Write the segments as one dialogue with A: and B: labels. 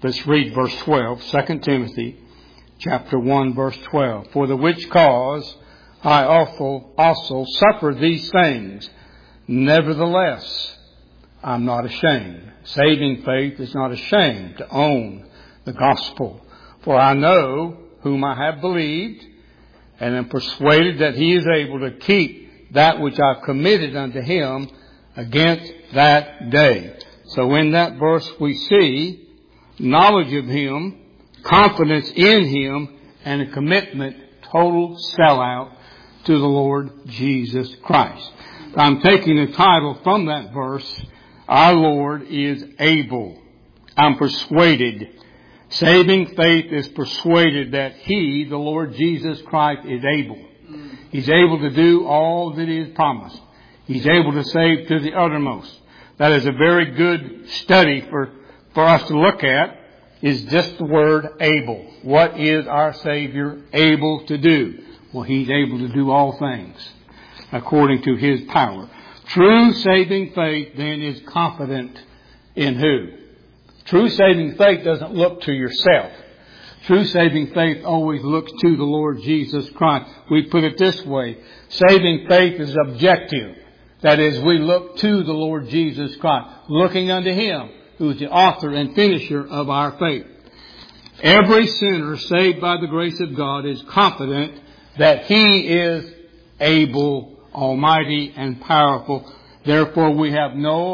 A: Let's read verse 12, 2 Timothy chapter 1, verse 12. For the which cause I also suffer these things. Nevertheless, I'm not ashamed. Saving faith is not ashamed to own the gospel. For I know whom I have believed, and am persuaded that he is able to keep that which I've committed unto him against that day. So in that verse we see knowledge of him, confidence in him, and a commitment, total sellout to the Lord Jesus Christ. I'm taking the title from that verse, Our Lord is Able. I'm persuaded. Saving faith is persuaded that He, the Lord Jesus Christ, is able. He's able to do all that He has promised. He's able to save to the uttermost. That is a very good study for us to look at, is just the word able. What is our Savior able to do? Well, He's able to do all things according to His power. True saving faith then is confident in who? True saving faith doesn't look to yourself. True saving faith always looks to the Lord Jesus Christ. We put it this way. Saving faith is objective. That is, we look to the Lord Jesus Christ, looking unto Him, who is the author and finisher of our faith. Every sinner saved by the grace of God is confident that He is able, almighty, and powerful. Therefore, we have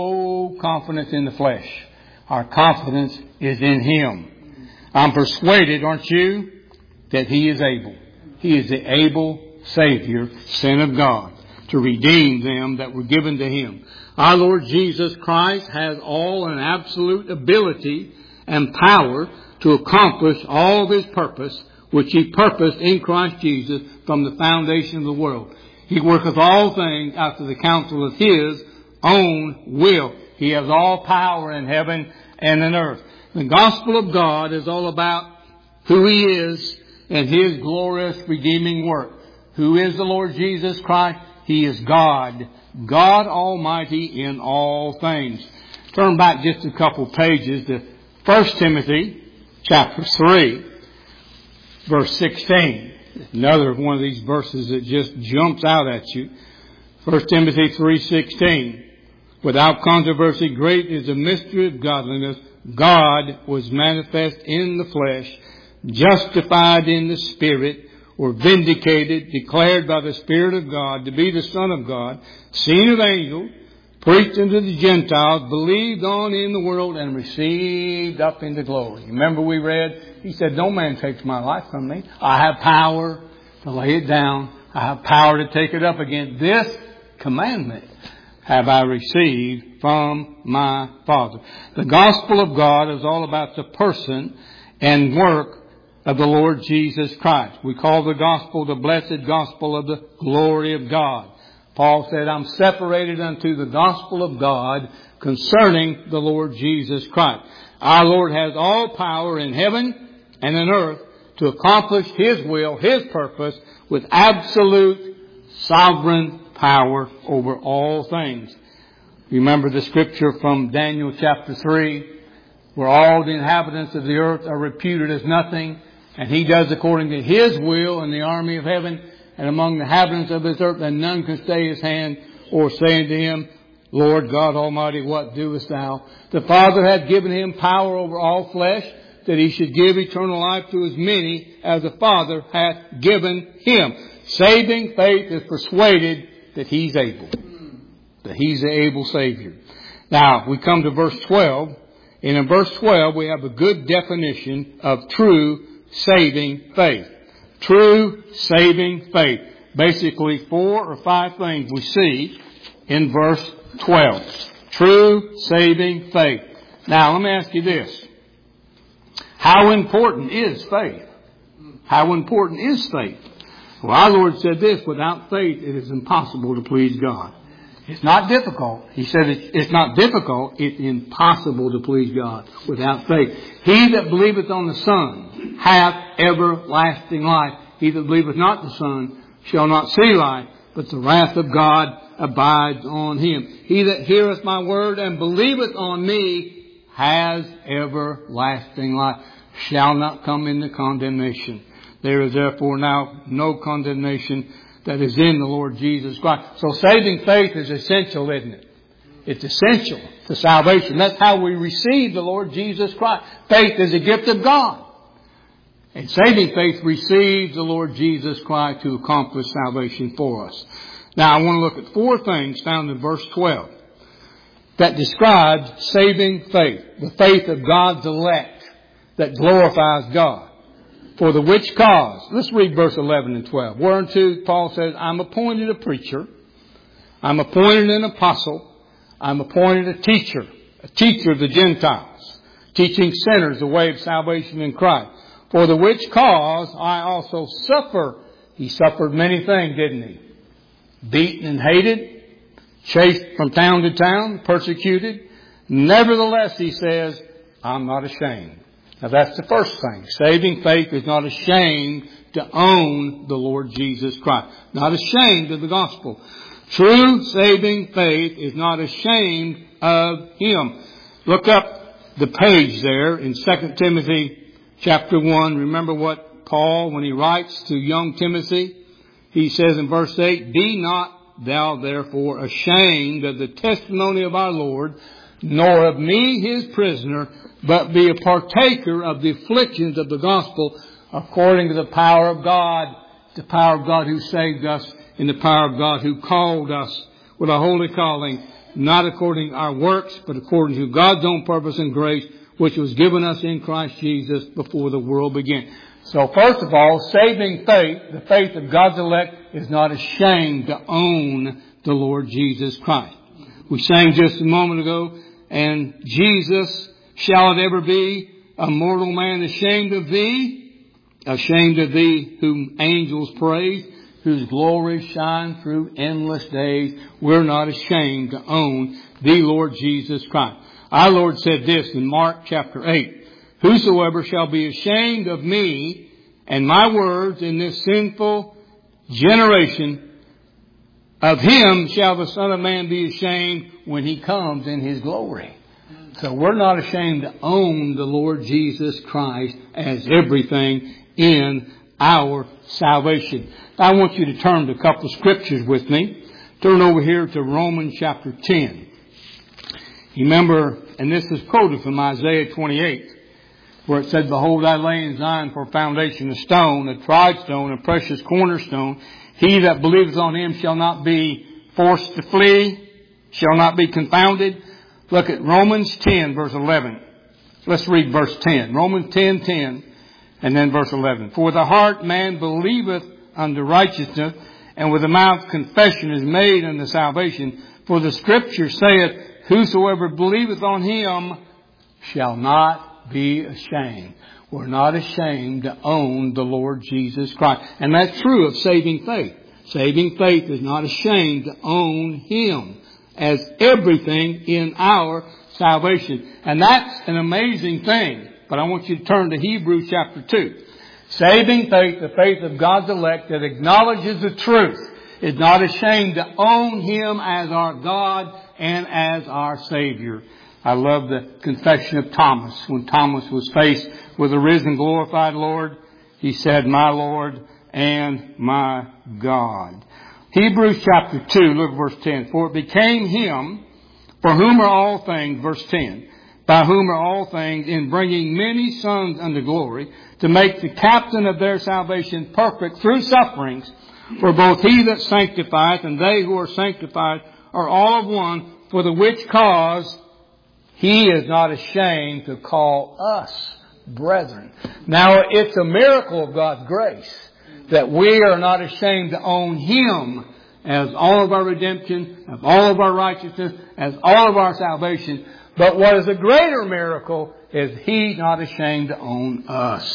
A: no confidence in the flesh. Our confidence is in Him. I'm persuaded, aren't you, that He is able. He is the able Savior, Son of God, to redeem them that were given to Him. Our Lord Jesus Christ has all and absolute ability and power to accomplish all of His purpose, which He purposed in Christ Jesus from the foundation of the world. He worketh all things after the counsel of His own will. He has all power in heaven and in earth. The gospel of God is all about who He is and His glorious redeeming work. Who is the Lord Jesus Christ? He is God. God Almighty in all things. Turn back just a couple pages to 1 Timothy chapter 3, verse 16. Another one of these verses that just jumps out at you. 1 Timothy 3:16. Without controversy, great is the mystery of godliness. God was manifest in the flesh, justified in the Spirit, or vindicated, declared by the Spirit of God to be the Son of God, seen of angels, preached unto the Gentiles, believed on in the world, and received up into glory. Remember we read, He said, no man takes my life from me. I have power to lay it down. I have power to take it up again. This commandment have I received from my Father. The gospel of God is all about the person and work of the Lord Jesus Christ. We call the gospel the blessed gospel of the glory of God. Paul said, I'm separated unto the gospel of God concerning the Lord Jesus Christ. Our Lord has all power in heaven and in earth to accomplish His will, His purpose, with absolute sovereign power over all things. Remember the scripture from Daniel chapter 3, where all the inhabitants of the earth are reputed as nothing, and He does according to His will in the army of heaven and among the inhabitants of this earth, and none can stay His hand or say unto Him, Lord God Almighty, what doest Thou? The Father hath given Him power over all flesh, that He should give eternal life to as many as the Father hath given Him. Saving faith is persuaded that He's able. That He's the able Savior. Now, we come to verse 12. And in verse 12, we have a good definition of true saving faith. True saving faith. Basically 4 or 5 things we see in verse 12. True saving faith. Now, let me ask you this. How important is faith? How important is faith? Well, our Lord said this, without faith it is impossible to please God. It's not difficult. He said it's not difficult, it's impossible to please God without faith. He that believeth on the Son hath everlasting life. He that believeth not the Son shall not see life, but the wrath of God abides on him. He that heareth my word and believeth on me has everlasting life, shall not come into condemnation. There is therefore now no condemnation that is in the Lord Jesus Christ. So saving faith is essential, isn't it? It's essential to salvation. That's how we receive the Lord Jesus Christ. Faith is a gift of God. And saving faith receives the Lord Jesus Christ to accomplish salvation for us. Now I want to look at 4 things found in verse 12 that describes saving faith. The faith of God's elect that glorifies God. For the which cause, let's read verse 11 and 12. Whereunto Paul says, I'm appointed a preacher. I'm appointed an apostle. I'm appointed a teacher of the Gentiles, teaching sinners the way of salvation in Christ. For the which cause I also suffer. He suffered many things, didn't he? Beaten and hated, chased from town to town, persecuted. Nevertheless, he says, I'm not ashamed. Now that's the first thing. Saving faith is not ashamed to own the Lord Jesus Christ. Not ashamed of the gospel. True saving faith is not ashamed of Him. Look up the page there in 2 Timothy chapter 1. Remember what Paul, when he writes to young Timothy, he says in verse 8, Be not thou therefore ashamed of the testimony of our Lord, nor of me his prisoner, but be a partaker of the afflictions of the gospel according to the power of God. The power of God who saved us, and the power of God who called us with a holy calling, not according to our works, but according to God's own purpose and grace, which was given us in Christ Jesus before the world began. So first of all, saving faith, the faith of God's elect, is not ashamed to own the Lord Jesus Christ. We sang just a moment ago, and Jesus, shall it ever be a mortal man ashamed of thee? Ashamed of thee whom angels praise, whose glory shine through endless days. We're not ashamed to own the Lord Jesus Christ. Our Lord said this in Mark chapter 8. Whosoever shall be ashamed of me and my words in this sinful generation, of him shall the Son of Man be ashamed when he comes in his glory. So we're not ashamed to own the Lord Jesus Christ as everything in our salvation. I want you to turn to a couple of scriptures with me. Turn over here to Romans chapter 10. You remember, and this is quoted from Isaiah 28, where it said, Behold, I lay in Zion for a foundation, a stone, a tried stone, a precious cornerstone. He that believeth on him shall not be forced to flee, shall not be confounded. Look at Romans 10, verse 11. Let's read verse 10. Romans 10:10. And then verse 11. For with the heart man believeth unto righteousness, and with the mouth confession is made unto salvation. For the Scripture saith, Whosoever believeth on him shall not be ashamed. We're not ashamed to own the Lord Jesus Christ. And that's true of saving faith. Saving faith is not ashamed to own Him as everything in our salvation. And that's an amazing thing. But I want you to turn to Hebrews chapter 2. Saving faith, the faith of God's elect that acknowledges the truth, is not ashamed to own Him as our God and as our Savior. I love the confession of Thomas. When Thomas was faced with the risen, glorified Lord, he said, My Lord and my God. Hebrews chapter 2, look at verse 10. For it became Him, for whom are all things, verse 10, by whom are all things, in bringing many sons unto glory, to make the captain of their salvation perfect through sufferings. For both He that sanctifieth and they who are sanctified are all of one, for the which cause He is not ashamed to call us brethren. Now, it's a miracle of God's grace that we are not ashamed to own Him as all of our redemption, as all of our righteousness, as all of our salvation. But what is a greater miracle is He's not ashamed to own us.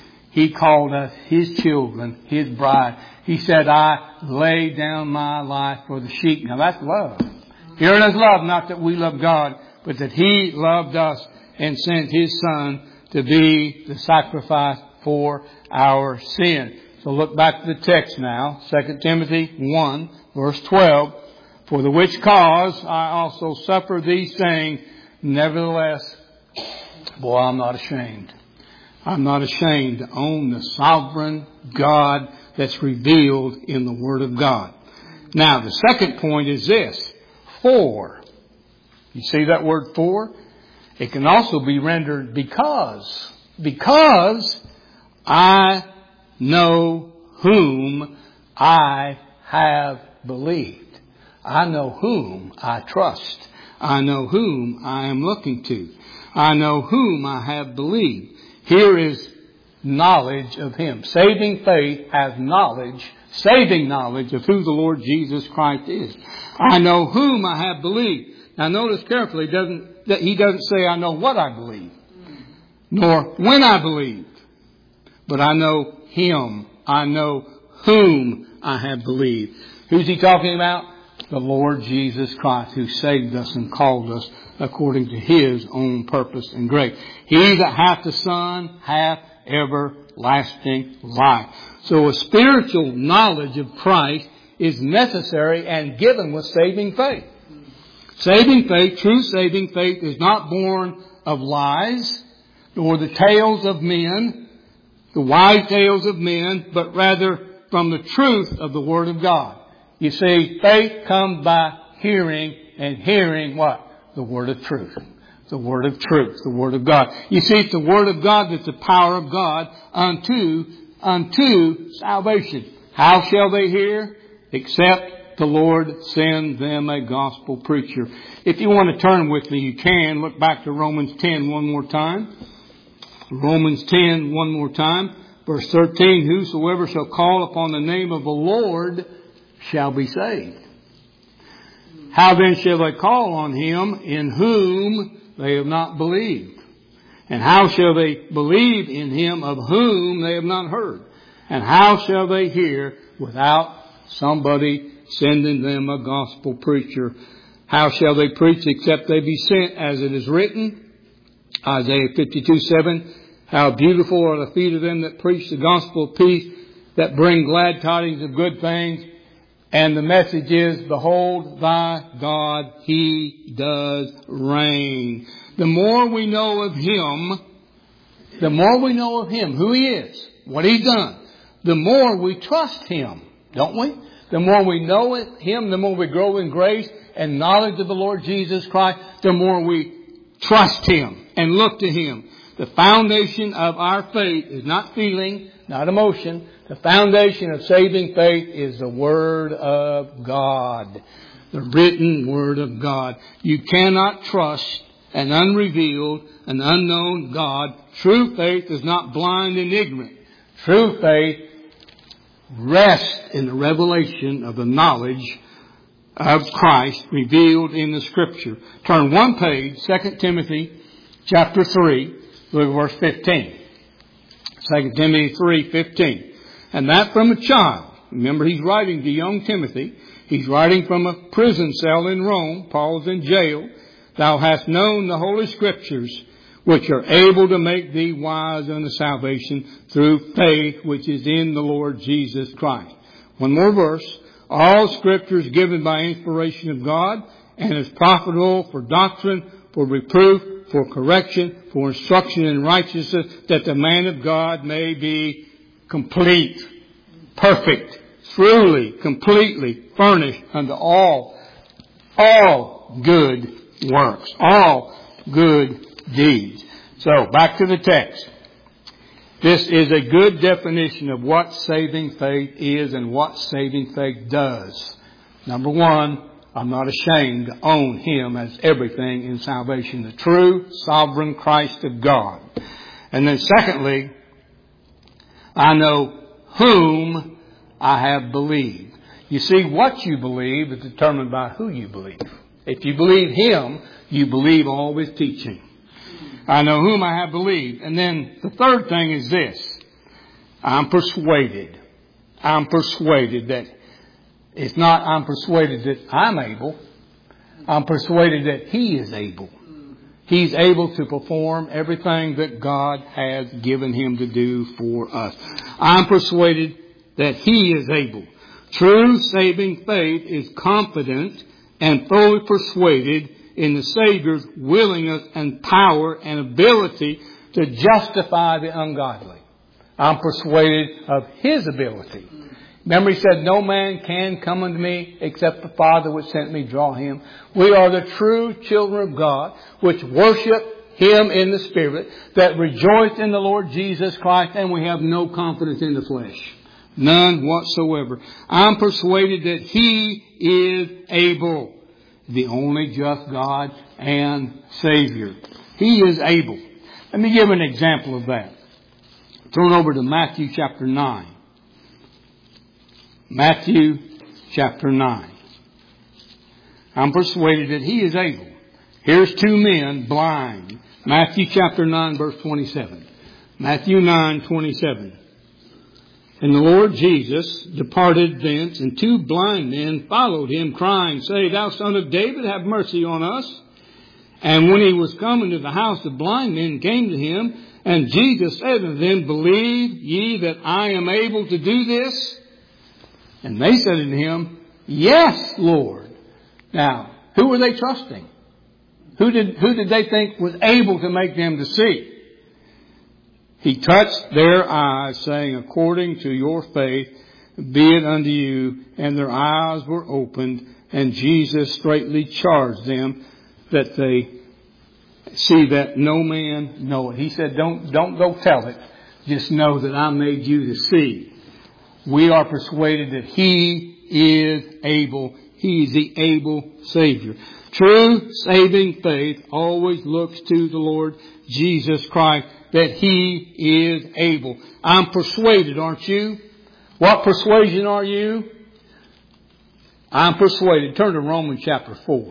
A: He called us His children, His bride. He said, I lay down my life for the sheep. Now that's love. Herein is love, not that we love God, but that He loved us and sent His Son to be the sacrifice for our sin. So look back to the text now. 2 Timothy 1, verse 12. For the which cause I also suffer these things, nevertheless Boy, I'm not ashamed. I'm not ashamed to own the sovereign God that's revealed in the Word of God. Now, the second point is this. For. You see that word for? It can also be rendered because. Because I know whom I have believed. I know whom I trust. I know whom I am looking to. I know whom I have believed. Here is knowledge of Him. Saving faith has knowledge, saving knowledge of who the Lord Jesus Christ is. I know whom I have believed. Now notice carefully, He doesn't say I know what I believe, nor when I believed. But I know Him. I know whom I have believed. Who's He talking about? The Lord Jesus Christ, who saved us and called us according to His own purpose and grace. He that hath the Son hath everlasting life. So a spiritual knowledge of Christ is necessary and given with saving faith. Saving faith, true saving faith, is not born of lies, nor the tales of men, the wise tales of men, but rather from the truth of the Word of God. You see, faith comes by hearing, and hearing what? The Word of truth. The Word of truth. The Word of God. You see, it's the Word of God that's the power of God unto salvation. How shall they hear? Except the Lord send them a gospel preacher. If you want to turn with me, you can. Look back to Romans 10 one more time. Romans 10 one more time. Verse 13, whosoever shall call upon the name of the Lord shall be saved. How then shall they call on Him in whom they have not believed? And how shall they believe in Him of whom they have not heard? And how shall they hear without somebody sending them a gospel preacher? How shall they preach except they be sent, as it is written? Isaiah 52:7. How beautiful are the feet of them that preach the gospel of peace, that bring glad tidings of good things. And the message is, behold, thy God, He does reign. The more we know of Him, who He is, what He's done, the more we trust Him, don't we? The more we know Him, the more we grow in grace and knowledge of the Lord Jesus Christ, the more we trust Him and look to Him. The foundation of our faith is not feeling, not emotion. The foundation of saving faith is the Word of God. The written Word of God. You cannot trust an unrevealed, an unknown God. True faith is not blind and ignorant. True faith rests in the revelation of the knowledge of Christ revealed in the Scripture. Turn one page, 2 Timothy chapter 3, look at verse 15. 2 Timothy 3:15. And that from a child. Remember, he's writing to young Timothy. He's writing from a prison cell in Rome. Paul's in jail. Thou hast known the Holy Scriptures, which are able to make thee wise unto salvation through faith which is in the Lord Jesus Christ. One more verse. All Scripture is given by inspiration of God and is profitable for doctrine, for reproof, for correction, for instruction in righteousness, that the man of God may be complete, perfect, truly, completely furnished unto all good works, all good deeds. So, back to the text. This is a good definition of what saving faith is and what saving faith does. Number one, I'm not ashamed to own Him as everything in salvation, the true sovereign Christ of God. And then secondly, I know whom I have believed. You see, what you believe is determined by who you believe. If you believe Him, you believe all His teaching. I know whom I have believed. And then the third thing is this. I'm persuaded. I'm persuaded that it's not I'm persuaded that I'm able. I'm persuaded that He is able. He's able to perform everything that God has given Him to do for us. I'm persuaded that He is able. True saving faith is confident and fully persuaded in the Savior's willingness and power and ability to justify the ungodly. I'm persuaded of His ability. Remember, He said, no man can come unto me except the Father which sent me draw him. We are the true children of God, which worship Him in the Spirit, that rejoice in the Lord Jesus Christ, and we have no confidence in the flesh. None whatsoever. I'm persuaded that He is able, the only just God and Savior. He is able. Let me give an example of that. Turn over to Matthew chapter 9. Matthew chapter 9. I'm persuaded that He is able. Here's two men blind. Matthew chapter 9 verse 27. Matthew 9:27. And the Lord Jesus departed thence, and two blind men followed Him, crying, saying, Thou Son of David, have mercy on us. And when He was come into the house, the blind men came to Him, and Jesus said unto them, Believe ye that I am able to do this? And they said unto Him, Yes, Lord. Now, who were they trusting? Who did they think was able to make them to see? He touched their eyes, saying, According to your faith, be it unto you. And their eyes were opened, and Jesus straitly charged them that they see that no man know it. He said, don't go tell it. Just know that I made you to see. We are persuaded that He is able. He is the able Savior. True saving faith always looks to the Lord Jesus Christ, that He is able. I'm persuaded, aren't you? What persuasion are you? I'm persuaded. Turn to Romans chapter 4.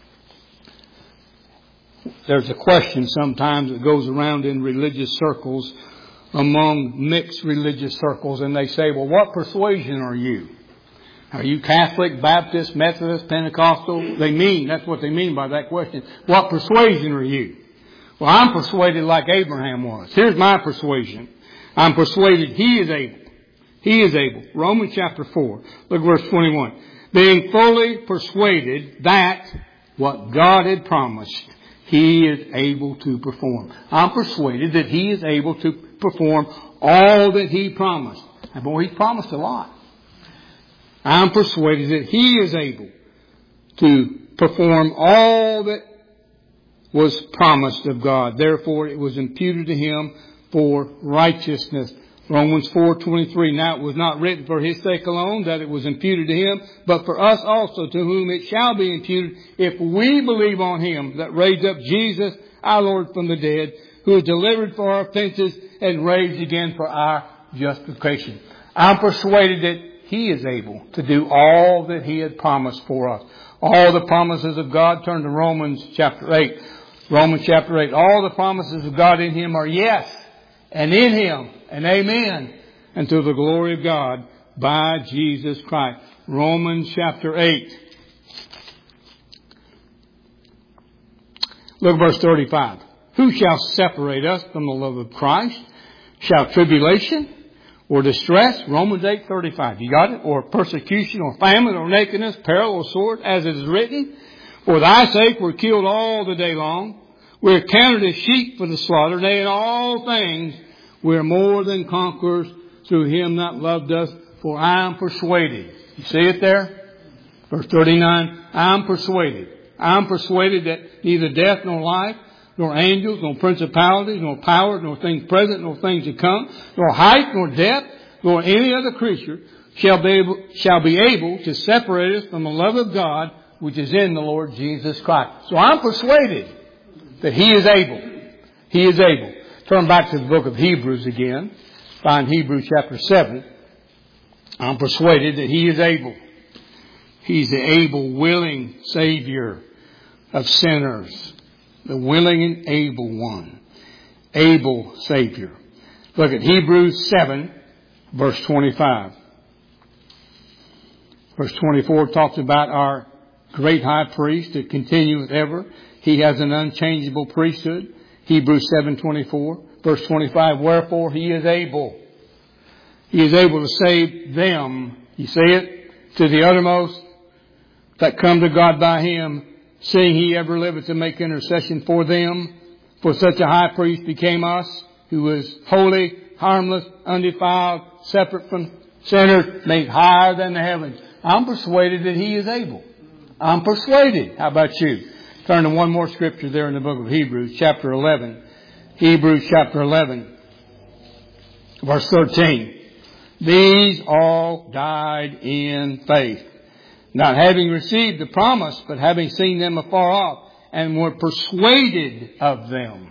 A: There's a question sometimes that goes around in religious circles, among mixed religious circles, and they say, well, what persuasion are you? Are you Catholic, Baptist, Methodist, Pentecostal? That's what they mean by that question. What persuasion are you? Well, I'm persuaded like Abraham was. Here's my persuasion. I'm persuaded He is able. He is able. Romans chapter 4. Look at verse 21. Being fully persuaded that what God had promised, He is able to perform. I'm persuaded that He is able to perform all that He promised. And boy, He promised a lot. I'm persuaded that He is able to perform all that was promised of God. Therefore, it was imputed to Him for righteousness. Romans 4:23. Now it was not written for His sake alone that it was imputed to Him, but for us also, to whom it shall be imputed, if we believe on Him that raised up Jesus, our Lord, from the dead, who was delivered for our offenses and raised again for our justification. I'm persuaded that He is able to do all that He had promised for us. All the promises of God. Turn to Romans chapter 8. Romans chapter 8. All the promises of God in Him are yes, and in Him, and amen, and to the glory of God by Jesus Christ. Romans chapter 8. Look at verse 35. Who shall separate us from the love of Christ? Shall tribulation or distress? Romans 8:35. You got it? Or persecution or famine or nakedness, peril or sword, as it is written. For thy sake we're killed all the day long. We're counted as sheep for the slaughter. Nay, in all things we're more than conquerors through Him that loved us. For I am persuaded. You see it there? Verse 39. I'm persuaded. I'm persuaded that neither death nor life, nor angels, nor principalities, nor powers, nor things present, nor things to come, nor height, nor depth, nor any other creature shall be able to separate us from the love of God which is in the Lord Jesus Christ. So I'm persuaded that He is able. He is able. Turn back to the book of Hebrews again. Find Hebrews chapter 7. I'm persuaded that He is able. He's the able, willing Savior of sinners. The willing and able one. Able Savior. Look at Hebrews 7, verse 25. Verse 24 talks about our great high priest that continueth ever. He has an unchangeable priesthood. Hebrews 7:24. Verse 25. Wherefore He is able. He is able to save them. You see it? To the uttermost that come to God by Him, seeing He ever liveth to make intercession for them. For such a high priest became us, who is holy, harmless, undefiled, separate from sinners, made higher than the heavens. I'm persuaded that He is able. I'm persuaded. How about you? Turn to one more scripture there in the book of Hebrews, chapter 11. Hebrews chapter 11, verse 13. These all died in faith, not having received the promise, but having seen them afar off, and were persuaded of them,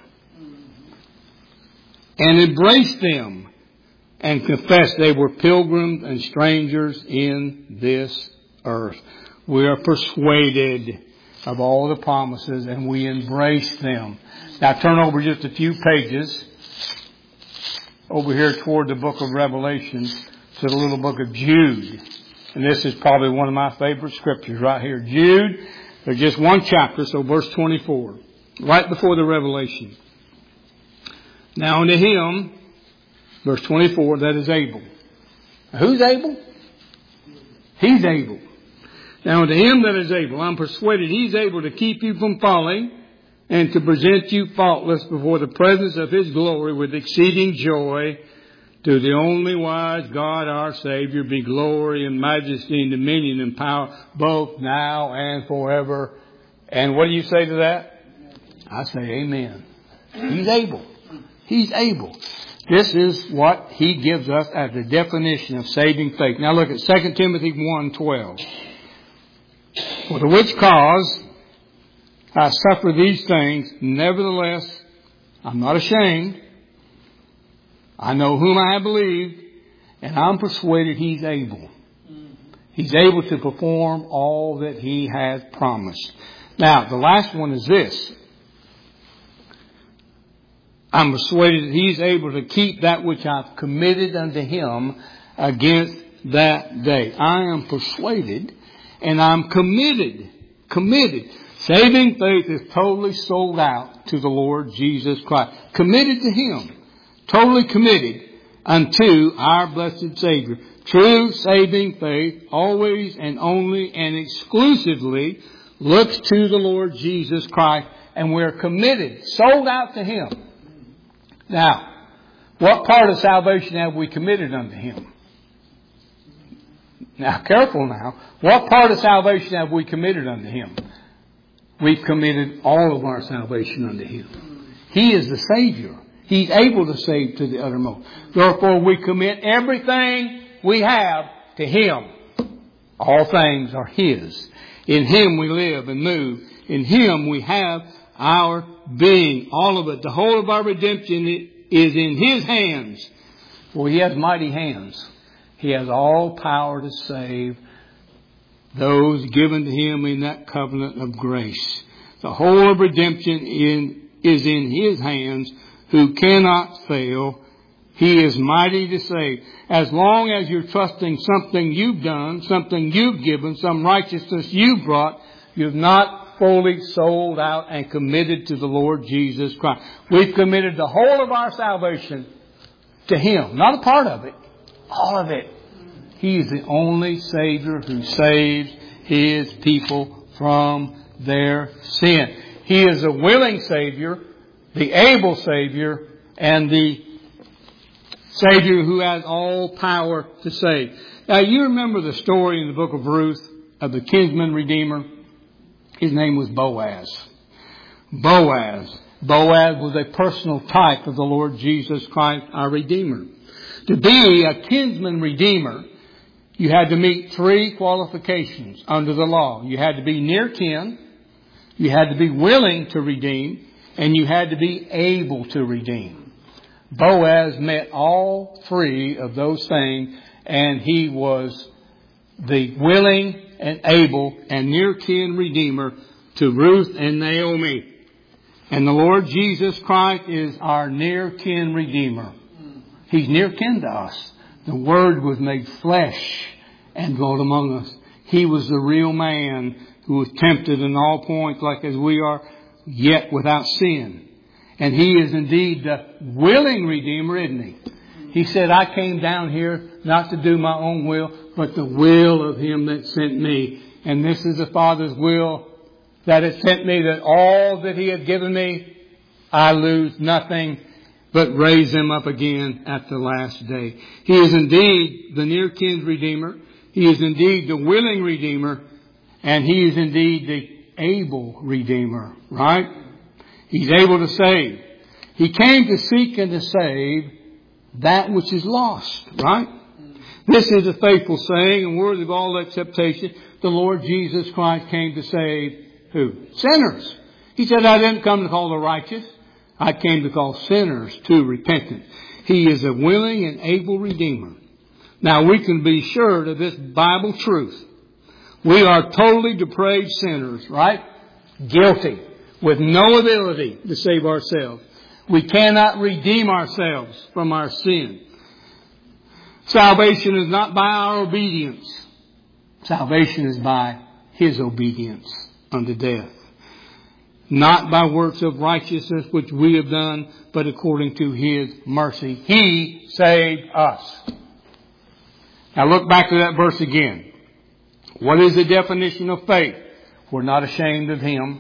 A: and embraced them, and confessed they were pilgrims and strangers in this earth. We are persuaded of all the promises, and we embrace them. Now turn over just a few pages over here toward the book of Revelation to the little book of Jude. And this is probably one of my favorite scriptures right here. Jude, there's just one chapter, so verse 24, right before the Revelation. Now unto Him, verse 24, that is able. Now, who's able? He's able. Now unto Him that is able, I'm persuaded He's able to keep you from falling and to present you faultless before the presence of His glory with exceeding joy. To the only wise God our Savior be glory and majesty and dominion and power both now and forever. And what do you say to that? I say amen. He's able. He's able. This is what He gives us as the definition of saving faith. Now look at 2 Timothy 1:12. For the which cause I suffer these things, nevertheless I'm not ashamed. I know whom I have believed, and I'm persuaded He's able. He's able to perform all that He has promised. Now, the last one is this. I'm persuaded that He's able to keep that which I've committed unto Him against that day. I am persuaded, and I'm committed. Committed. Saving faith is totally sold out to the Lord Jesus Christ. Committed to Him. Totally committed unto our blessed Savior. True saving faith always and only and exclusively looks to the Lord Jesus Christ, and we're committed, sold out to Him. Now, what part of salvation have we committed unto Him? Now, careful now. What part of salvation have we committed unto Him? We've committed all of our salvation unto Him. He is the Savior. He's able to save to the uttermost. Therefore, we commit everything we have to Him. All things are His. In Him we live and move. In Him we have our being. All of it. The whole of our redemption is in His hands. For He has mighty hands. He has all power to save those given to Him in that covenant of grace. The whole of redemption is in His hands, who cannot fail. He is mighty to save. As long as you're trusting something you've done, something you've given, some righteousness you've brought, you've not fully sold out and committed to the Lord Jesus Christ. We've committed the whole of our salvation to Him. Not a part of it. All of it. He is the only Savior who saves His people from their sin. He is a willing Savior, the able Savior, and the Savior who has all power to save. Now, you remember the story in the book of Ruth of the kinsman redeemer? His name was Boaz. Boaz was a personal type of the Lord Jesus Christ, our Redeemer. To be a kinsman redeemer, you had to meet 3 qualifications under the law. You had to be near kin, you had to be willing to redeem, and you had to be able to redeem. Boaz met all 3 of those things, and he was the willing and able and near kin redeemer to Ruth and Naomi. And the Lord Jesus Christ is our near kin redeemer. He's near kin to us. The Word was made flesh and dwelt among us. He was the real man who was tempted in all points like as we are, yet without sin. And He is indeed the willing Redeemer, isn't He? He said, I came down here not to do my own will, but the will of Him that sent me. And this is the Father's will, that had sent me, that all that He had given me, I lose nothing, but raise them up again at the last day. He is indeed the near kin Redeemer. He is indeed the willing Redeemer. And He is indeed the able Redeemer. Right? He's able to save. He came to seek and to save that which is lost. Right? This is a faithful saying and worthy of all acceptation. The Lord Jesus Christ came to save who? Sinners. He said, I didn't come to call the righteous. I came to call sinners to repentance. He is a willing and able Redeemer. Now we can be sure of this Bible truth. We are totally depraved sinners, right? Guilty, with no ability to save ourselves. We cannot redeem ourselves from our sin. Salvation is not by our obedience. Salvation is by His obedience unto death. Not by works of righteousness which we have done, but according to His mercy. He saved us. Now look back to that verse again. What is the definition of faith? We're not ashamed of Him.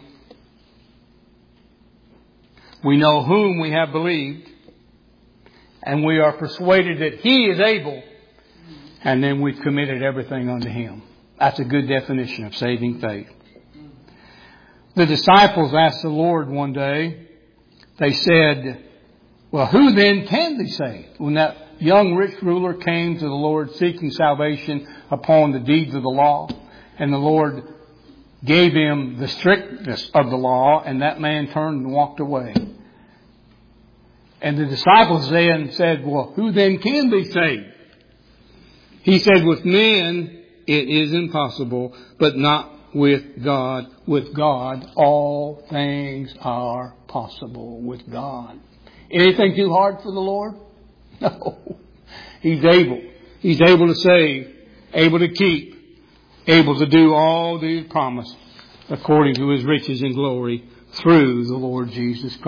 A: We know whom we have believed. And we are persuaded that He is able. And then we've committed everything unto Him. That's a good definition of saving faith. The disciples asked the Lord one day, they said, well, who then can be saved? When that young rich ruler came to the Lord seeking salvation upon the deeds of the law, and the Lord gave him the strictness of the law, and that man turned and walked away. And the disciples then said, well, who then can be saved? He said, with men it is impossible, but not with God. With God, all things are possible with God. Anything too hard for the Lord? No. He's able. He's able to save, able to keep, able to do all that He promised according to His riches and glory through the Lord Jesus Christ.